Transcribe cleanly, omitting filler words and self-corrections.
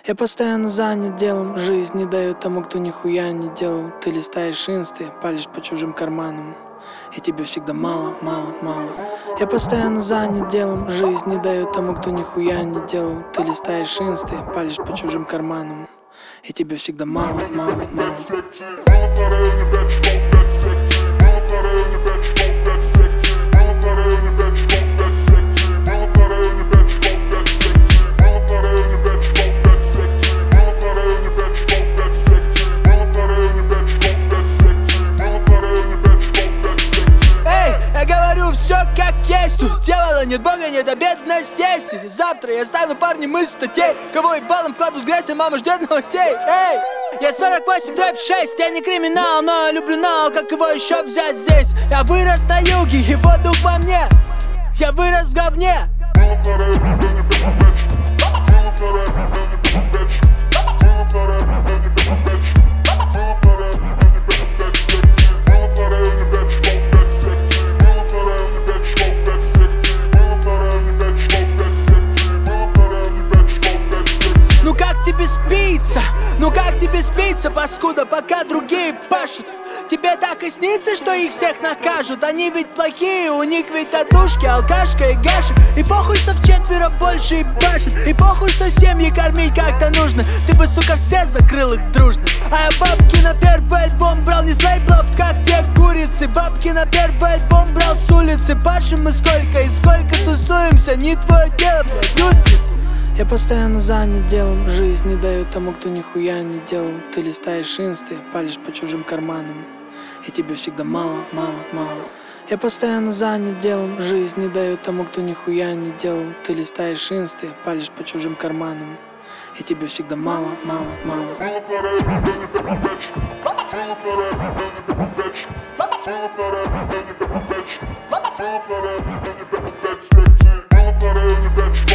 Я постоянно занят делом, жизнь не дает тому, кто нихуя не делал. Ты листаешь инсты, палишь по чужим карманам, и тебе всегда мало, мало, мало. Я постоянно занят делом, жизнь не дает тому, кто нихуя не делал. Ты листаешь инсты, палишь по чужим карманам, и тебе всегда мало, мало, мало. Все как есть, тут дьявола нет, бога нет, а бедность есть. Или завтра я стану парнем из статей, кого ебалом вкладывают в грязь, и мама ждет новостей. Эй, я 48/6, я не криминал, но люблю нал, как его еще взять здесь? Я вырос на юге, и воздух во мне, я вырос в говне. Ну как тебе спится, паскуда, пока другие пашут? Тебе так и снится, что их всех накажут. Они ведь плохие, у них ведь татушки, алкашка и гаша. И похуй, что вчетверо больше и башен. И похуй, что семьи кормить как-то нужно. Ты бы, сука, все закрыл их дружно. А я бабки на первый альбом брал не с лейблов, как те курицы. Бабки на первый альбом брал с улицы. Пашем мы сколько и сколько тусуемся, не твое дело, блядь, устриц. Я постоянно занят делом, жизнь не дает тому, кто нихуя не делал. Ты листаешь инсты, палишь по чужим карманам, и тебе всегда мало, мало, мало. Я постоянно занят делом, жизнь не дает тому, кто нихуя не делал. Ты листаешь инсты, палишь по чужим карманам, и тебе всегда мало, мало, мало.